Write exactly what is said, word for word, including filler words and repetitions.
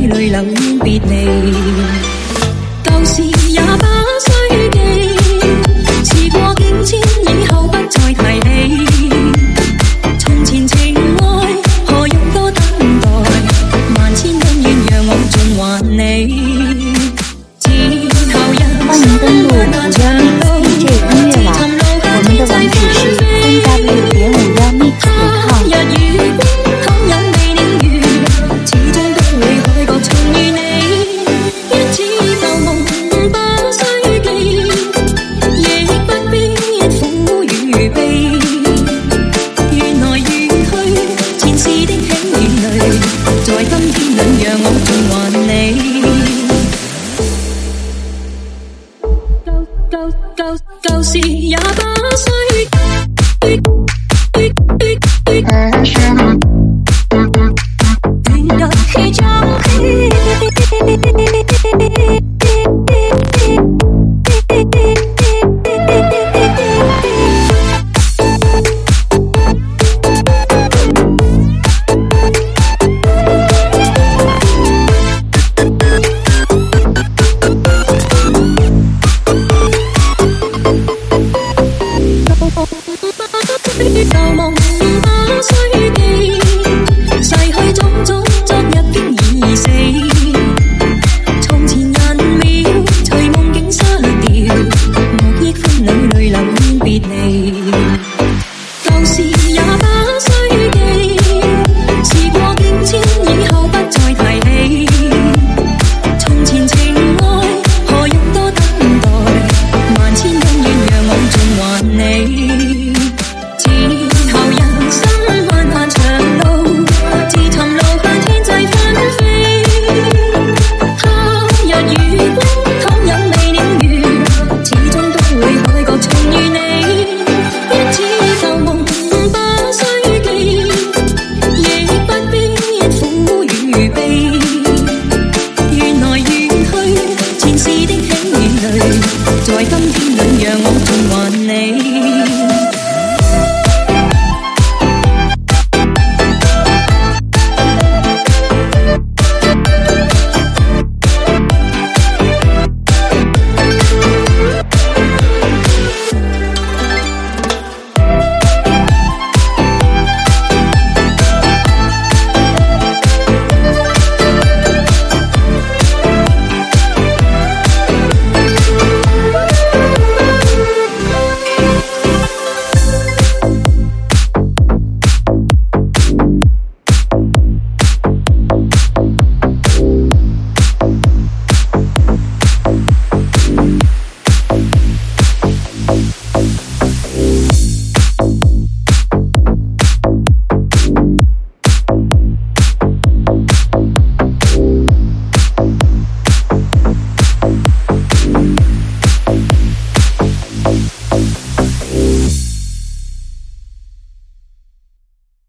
里淚流願別離，舊事也不需記，時過境遷以後不再提起。從前情愛何用多等待，萬千恩怨讓我盡還你。 歡迎登錄五幺 mix D J 音樂網，我們的網址是 三 w 點五幺 mix 點 com。舊事也不需亂入氣將舊夢不需記，逝去種種昨日經已死，從前人秒隨夢境失掉，莫憶歡侶淚流願別離，舊事